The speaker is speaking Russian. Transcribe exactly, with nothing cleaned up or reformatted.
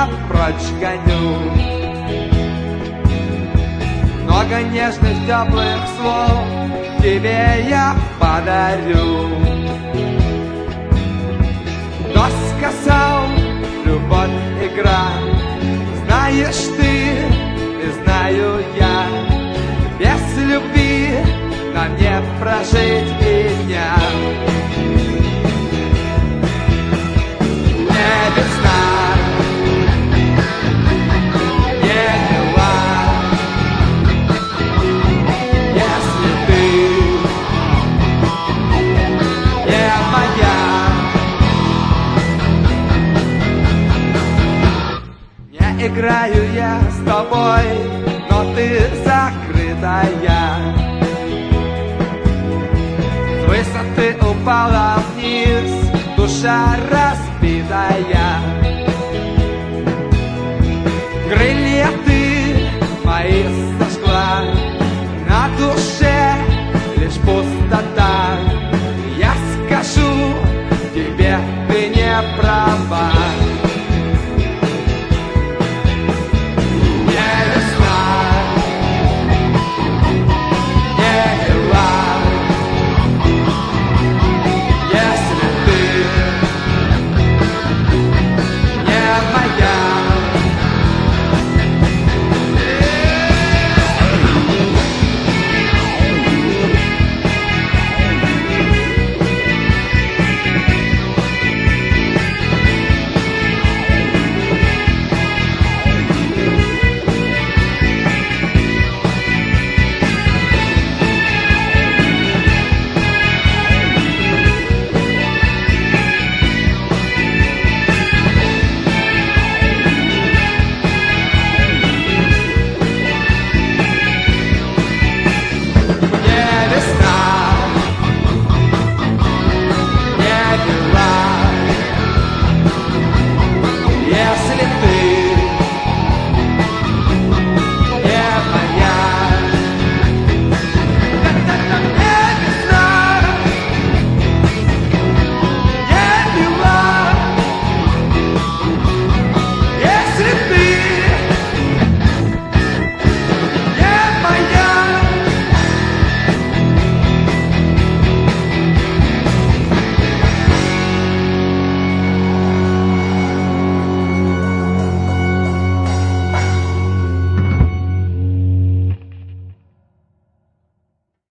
прочь гоню. Много нежных теплых слов тебе я подарю. Кто сказал, любовь игра? Знаешь ты, и знаю я, без любви нам не прожить и дня. Не весна, не мила, если ты не моя. Не играю я с тобой, но ты закрытая. С высоты упала вниз, душа разбитая. Крылья ты мои сожгла, на душе лишь пустота. Я скажу тебе, ты не права.